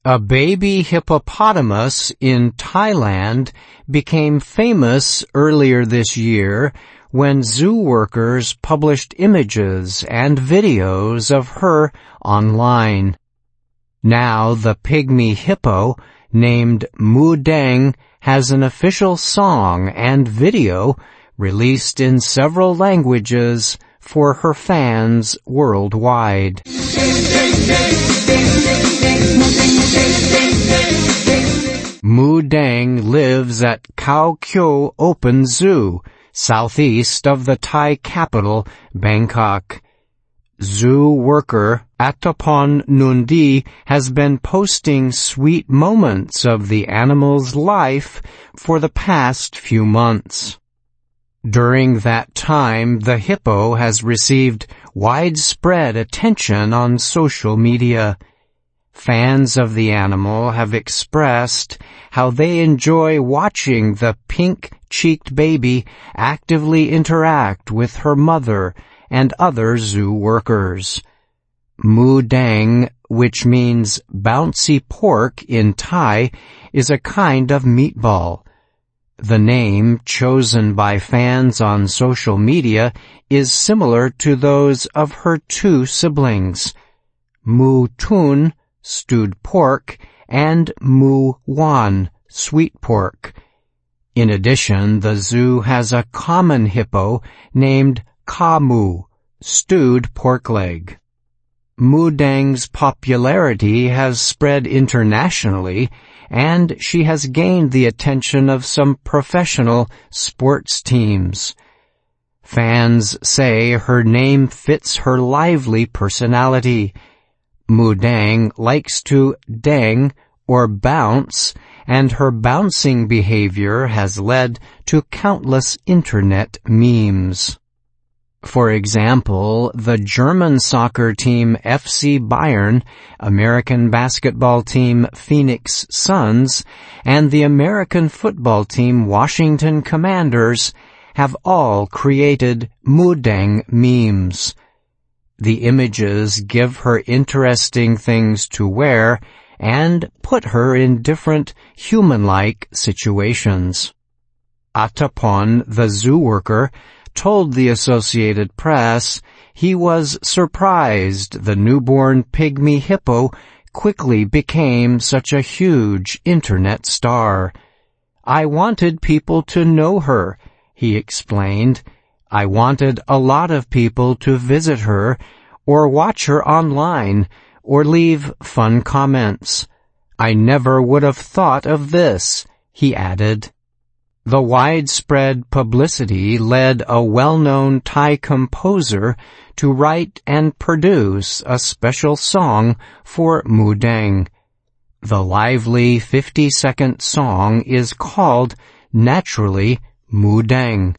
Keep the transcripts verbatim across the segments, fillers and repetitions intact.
A baby hippopotamus in Thailand became famous earlier this year when zoo workers published images and videos of her online. Now the pygmy hippo, named Mu Deng, has an official song and video released in several languages for her fans worldwide. Mu Deng lives at Khao Kyo Open Zoo, southeast of the Thai capital, Bangkok. Zoo worker Attapon Nundi has been posting sweet moments of the animal's life for the past few months. During that time, the hippo has received widespread attention on social media. Fans of the animal have expressed how they enjoy watching the pink-cheeked baby actively interact with her mother and other zoo workers. Mu Deng, which means bouncy pork in Thai, is a kind of meatball. The name chosen by fans on social media is similar to those of her two siblings, Mu Tun, stewed pork, and Mu Wan, sweet pork. In addition, the zoo has a common hippo named Kamu, stewed pork leg. Mu Deng's popularity has spread internationally, and she has gained the attention of some professional sports teams. Fans say her name fits her lively personality. Mu Deng likes to dang or bounce, and her bouncing behavior has led to countless internet memes. For example, the German soccer team F C Bayern, American basketball team Phoenix Suns, and the American football team Washington Commanders have all created Mu Deng memes. The images give her interesting things to wear and put her in different human-like situations. Attapon, the zoo worker, told the Associated Press he was surprised the newborn pygmy hippo quickly became such a huge internet star. "I wanted people to know her," he explained. "I wanted a lot of people to visit her or watch her online or leave fun comments. I never would have thought of this," he added. The widespread publicity led a well-known Thai composer to write and produce a special song for Mu Deng. The lively fifty-second song is called Naturally Mu Deng.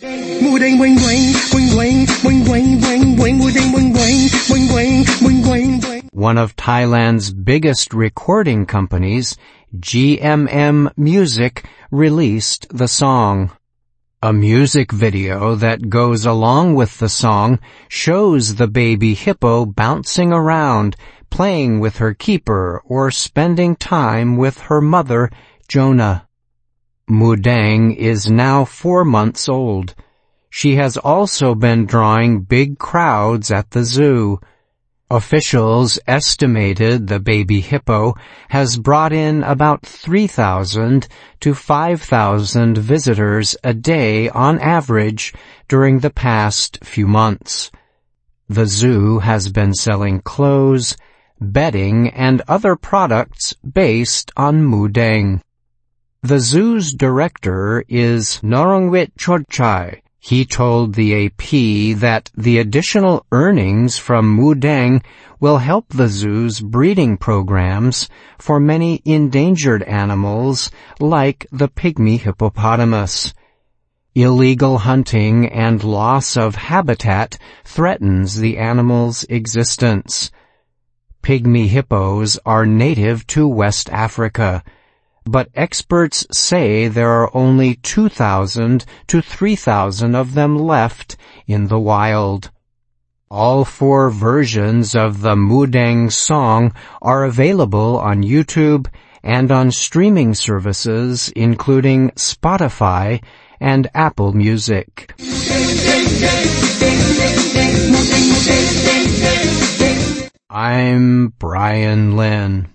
One of Thailand's biggest recording companies, G M M Music, released the song. A music video that goes along with the song shows the baby hippo bouncing around, playing with her keeper, or spending time with her mother, Jonah. Mu Deng is now four months old. She has also been drawing big crowds at the zoo. Officials estimated the baby hippo has brought in about three thousand to five thousand visitors a day on average during the past few months. The zoo has been selling clothes, bedding, and other products based on Mu Deng. The zoo's director is Norongwit Chodchai. He told the A P that the additional earnings from Mu Deng will help the zoo's breeding programs for many endangered animals like the pygmy hippopotamus. Illegal hunting and loss of habitat threatens the animal's existence. Pygmy hippos are native to West Africa, but experts say there are only two thousand to three thousand of them left in the wild. All four versions of the Mudang song are available on YouTube and on streaming services including Spotify and Apple Music. I'm Brian Lynn.